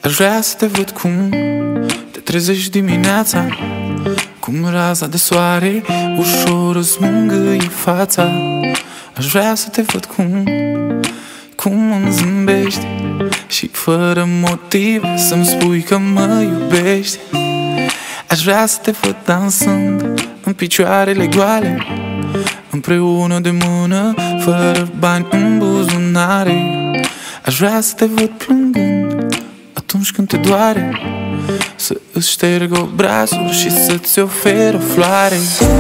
Aș vrea să te văd cum te trezești dimineața, cum raza de soare ușor îți mângâie fața. Aș vrea să te văd cum îmi zâmbești și fără motiv să-mi spui că mă iubești. Aș vrea să te văd dansând în picioarele goale, împreună de mână, fără bani în buzunare. Aș vrea să te văd plângând atunci când te doare, să îți șterg obrazul și să-ți ofer o floare.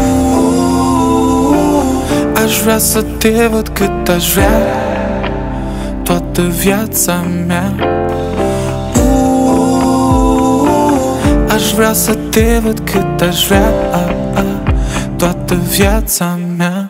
Aș vrea să te văd cât aș vrea toată viața mea. Aș vrea să te văd cât aș vrea toată viața mea.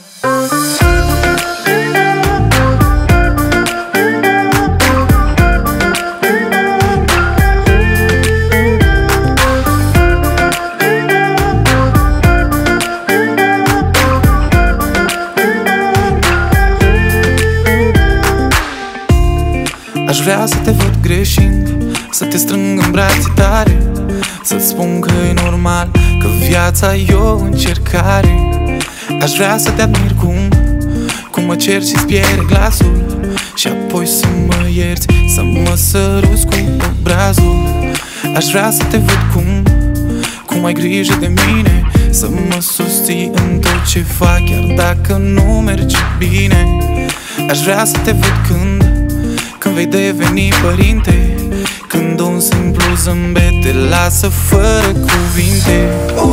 Aș vrea să te văd greșind, să te strâng în brațe tare, să-ți spun că e normal, că viața e o încercare. Aș vrea să te admir cum mă cer și-ți pierde glasul, și apoi să mă ierți, să mă săruți cu obrazul. Aș vrea să te văd cum ai grijă de mine, să mă susții în tot ce fac, chiar dacă nu merge bine. Aș vrea să te văd când vei deveni părinte, când un simplu zâmbet te lasă fără cuvinte.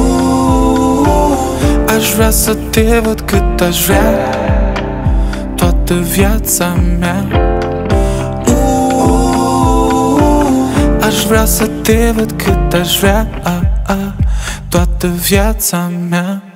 Aș vrea să te văd cât aș vrea toată viața mea. Aș vrea să te văd cât aș vrea toată viața mea.